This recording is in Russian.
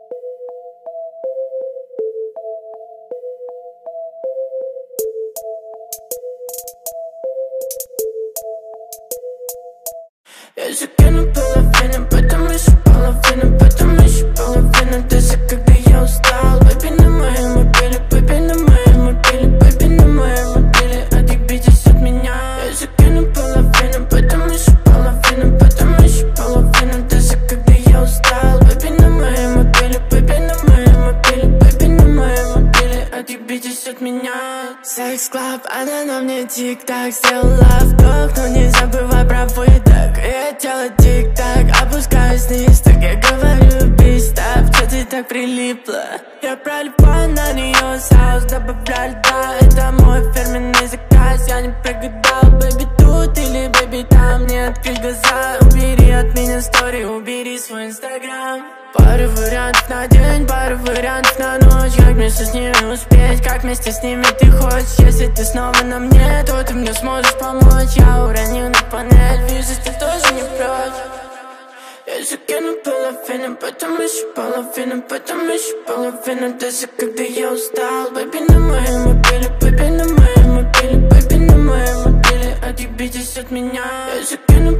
Я закину половину, потом еще половину, потом еще половину. Даже когда я устал, baby, на моей мобиле, baby, на моей мобиле, baby, на моей мобиле. Отъебитесь от меня. Я закину половину, потом еще половину, потом еще половину. Даже когда я устал, baby, на моей мобиле, baby, на моей мобиле, baby, на моей мобиле. Отъебитесь от меня. Секс клаб, она на мне тик-так. Сделала вдох, но не забывай про выдох. Я делаю тик-так, опускаюсь вниз. Так я говорю, бистап, что ты так прилипла? Я проливаю на нее соус, добавляю льда. Это мой фирменный заказ, я не прогадал. Бэби тут или бэби там, не открыть глаза. Убери от меня стори, убери свой инстаграм. Пару вариантов на день, пару вариантов на ночь. Как вместе с ними успеть, как вместе с ними ты хочешь. Если ты снова на мне, то ты мне сможешь помочь. Я уронил на панель, вижу, ты тоже не прочь. Я закину половину, потом еще половину, потом еще половину. Даже когда я устал, baby, на моей мобиле, baby, на моей мобиле, baby, на моей мобиле. Отъебитесь от меня. Я закину